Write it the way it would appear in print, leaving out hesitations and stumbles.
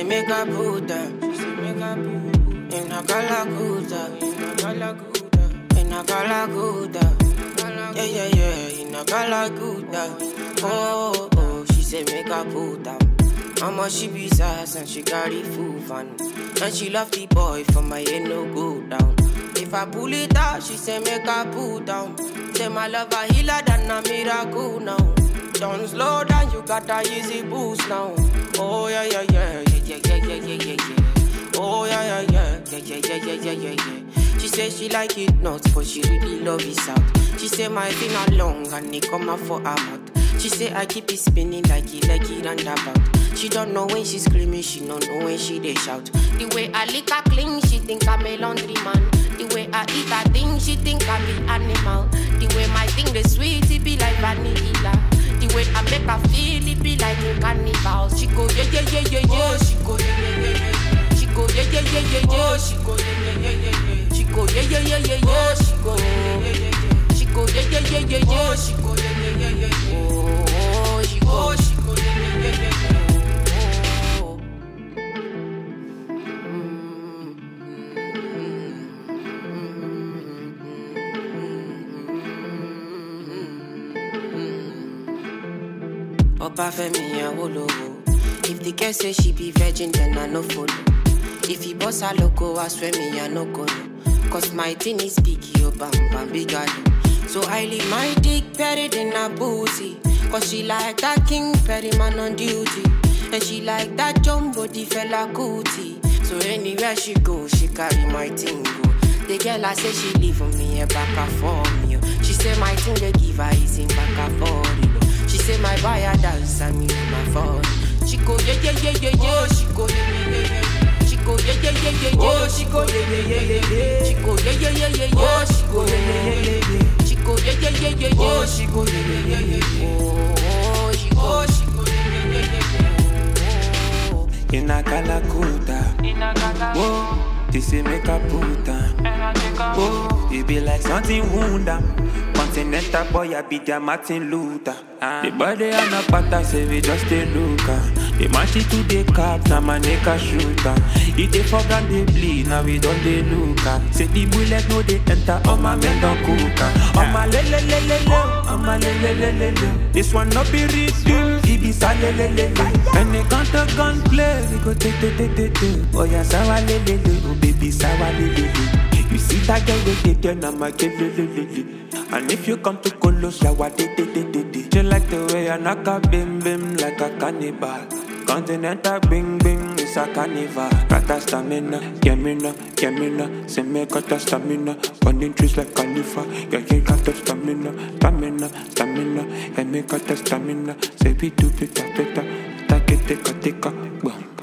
make her put down. She say make her put in a Galaguda, in a Galaguda, in a Galaguda. Yeah, in a Galaguda. Oh, oh, she say make her put down. Mama she be sass and she carry full van. And she love the boy for my head no go down. If I pull it out, she say make her put down. Say my love a healer than a miracle now. Don't slow down, you got a easy boost now. Oh yeah. Oh yeah. She say she like it nuts, but she really love it out. She say my finger long and it come out for her mouth. She say I keep it spinning like it and about. She don't know when she screaming, she don't know when she they shout. The way I lick her clean, she think I'm a laundry man. The way I eat her thing, she think I'm an animal. The way my thing the sweet, it be like vanilla. The way I make her feel, it be like a carnival. She go yeah. Oh, she go yeah. She go yeah. Oh, she go yeah. She go yeah. Oh, she go yeah. She go yeah. Oh, she go yeah. Oh, she go yeah. Opa Femi Awolowo. If the girl say she be virgin, then I no follow. If he boss a loco, I swear me I no go. Cause my thing is big, yo bam bigger. So I leave my dick buried in her booty. Cause she like that King Perry man on duty. And she like that jumbo the fella cootie. So anywhere she go, she carry my thing go. The girl I say she leave for me a back and for me. She say my thing they give her is in back and for. She say my buyer dance and me my phone. She go yeah. Oh, she go yeah. She go yeah. Oh, she go yeah. She go yeah. Oh, she go yeah. She go yeah. Oh, she go yeah. Oh, she go yeah. In a Galaguda. Whoa, they say make a put down. Whoa, it be like something wound down. Continental boy, I be their Martin Luther. The body and a pattern say we just a looker. They match it to the cap, now my neck a shooter. If they forgot they bleed, now we don't they looker. Say the bullet no they enter, all my men don't cooker. All my le. This one no be real, it be sa le. When they gun to gun play, we go take. Oh yeah, sawa le, oh baby sawa le. You see that girl with the turn, I'm a kill. And if you come to Colos, I want it. You like the way I knock a bim like a cannibal. Continental bing, it's a carnival. Got a stamina, Gemina. Say me got a stamina. Running trees like Khalifa. Yeah, got a stamina. Yeah, me got a stamina. Say we do better. Take, boom.